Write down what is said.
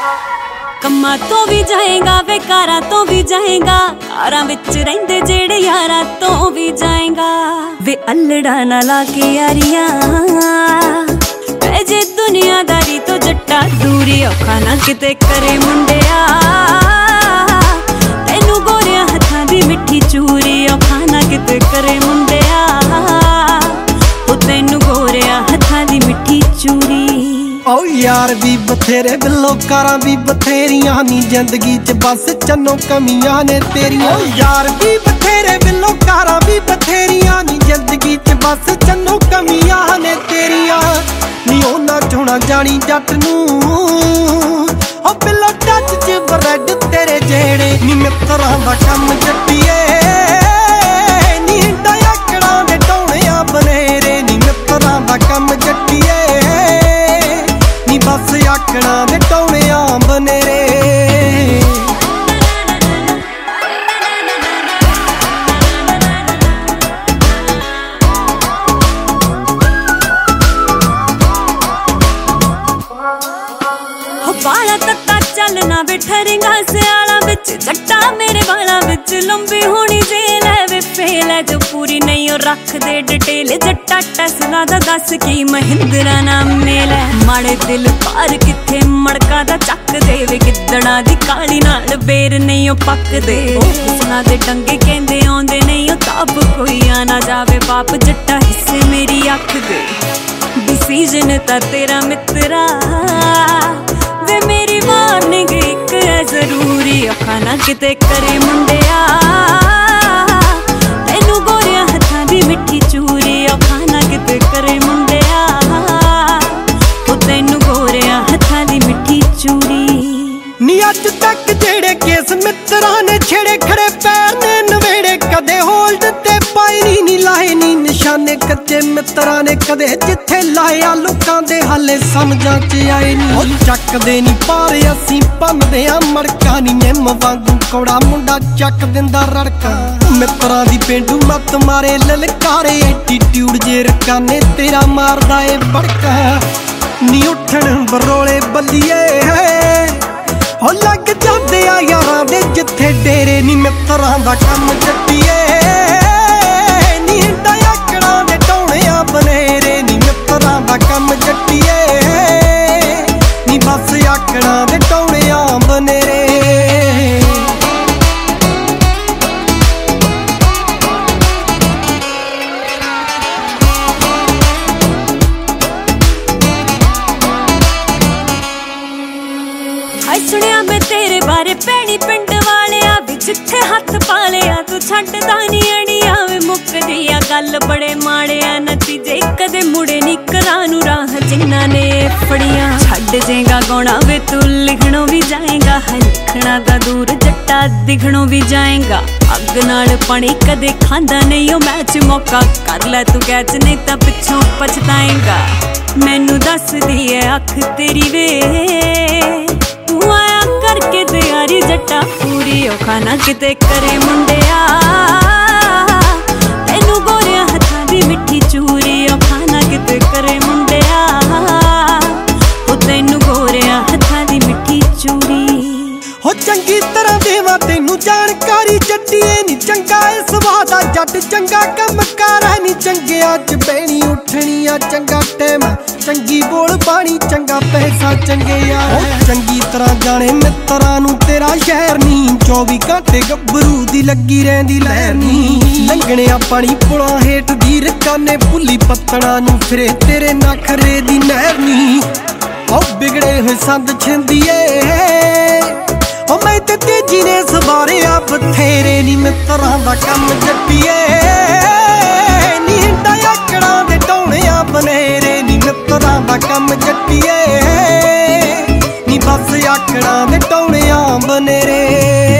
कम्मा तो भी जाएगा वे कारा तो भी जाएगा, कारां विच रहिंदे जेड़े यारा तो भी जाएगा। वे अल्लड़ा ना ला के यारियां जे दुनियादारी तो जट्टा दूरी औखा ना किते करे मुंडिया। तेनू गोरिया हत्थां दी मिठी चूरी औखा ना किते करे मुंडिया। ओ तेनू गोरिया हत्थां दी मिठी चूरी। ओ यार भी बथेरे बिल्लो कारां भी बथेरियां नी जिंदगी च बस चन्नो कमियां ने तेरियां। ओ यार भी बथेरे बिल्लो कारां भी बथेरियां नी जिंदगी च बस चन्नो कमियां ने तेरियां। नी ओना चोना जानी जट नू ओ बिल्लो टच च ब्रेड तेरे जेड़े नी मित्तरां दा कम जट्टीए। नी डायकड़ां दे टोणियां बनेरे नी मित्तरां दा कम जट्टीए। बस आकड़ा दे टोणियां बनेरे। बाला तत्ता चलना बिठरेगा सियाला बिच जट्टा मेरे बाला बिच लंबी होनी जेल है वे फेल है जो पूरी नहीं और रख दे डिटेल। जट्टा टसला दा दस की महिंद्रा नाम मेल है। माड़े दिल पार किथे मड़का दा चक दे वे गिद्दड़ा दी काली नाल बेर नहीं ओ पक दे। हुस्ना दे डंगे कहंदे आउंदे नहीं ओ ताप कोई आ ना जावे बाप जट्टा हिस्से मेरी अख दे। डिसीजन ता तेरा मित्रा वे मेरी वार्निंग एक है जरूरी औखा ना किते करे मुंडिया। तेनू गोरिया हत्थां दी मिठी चूरी औखा ना किते करे मुंडिया। ओ तेनू गोरिया हत्थां दी मिठी चूरी। नी अज तक जेड़े केस मित्रा ने छेड़े खड़े पैर ने नवेड़े कदे होल्ड ते पाई नी लाए नी निशाने। कच्चे मित्रा ने कदे जिथे लाया लोकां दे हाले समझां च आए नी। ओ चकदे नी पारे असीं भंनदे आ मड़का नी निम वांगू कौड़ा मुंडा चक दिंदा रड़का। मित्रा दी पेंडू मत मारे ललकारे एटीट्यूड जे रकाने तेरा मारदा ए बड़का। नी उठण बरोले बल्लीए हो लग जांदे आ यारां दे जिथे डेरे नी मित्रां दा कम जट्टीए। नी डायकड़ां दे टोणियां बनेरे नी मित्रां दा कम जट्टीए। नी बस आकड़ां दे टोणियां बनेरे। सुनिया मैं तेरे बारे भैनी पिंड वालिया भी जिथे हथ पा लिया तू छड्डदा नी अड़िया। वे मुकदिया गल बड़े माड़िया नतीजे कदे मुड़े नी करानू राह जिन्ना ने फड़िया। छड्ड जेगा गौना वे तू लिखणों भी जाएगा लिखना दा दूर जट्टा दिखणों भी जाएगा। अग नाल पानी कदे खांदा नहीं ओ मैच मौका कर लै तू कैच नहीं तां पिछों पछताएगा। मैनू दस दी है अख तेरी वे तू आया करके तैयारी जट्टा पूरी औखा ना किते करे मुंडिया। तेनू गोरिया हत्थां दी मिठी चूरी औखा ना किते करे मुंडिया। ओ तेनू गोरिया हत्थां दी मिठी चूरी। हो चंगी तरह देवा तेनू जानकारी जट्टीए नी चंगा इस वादा जट चंगा कम कर नी चंगिया च बैणी उठनिया चंगा टैम चंगी बोल पानी चंगा पैसा चंगे यार। चंगी तरह जाने मित्रा नू तेरा शहर नी 24 घंटे गब्बरू दी लगी रहंदी लहर नी। लंघने पानी पुला हेठ दी रकाने भुली पत्तणा नू फिरे तेरे नखरे दी नहर नी। ओ बिगड़े हुए संद छिंदिए ओ मैं ते तेजी ने सवारे आ बथेरे नी मित्रा दा कम जट्टीए। नी डायकड़ां दे टोणियां बनेरे नी मित्रा दा कम जट्टीए। नी बस आकड़ां दे टोणियां बनेरे।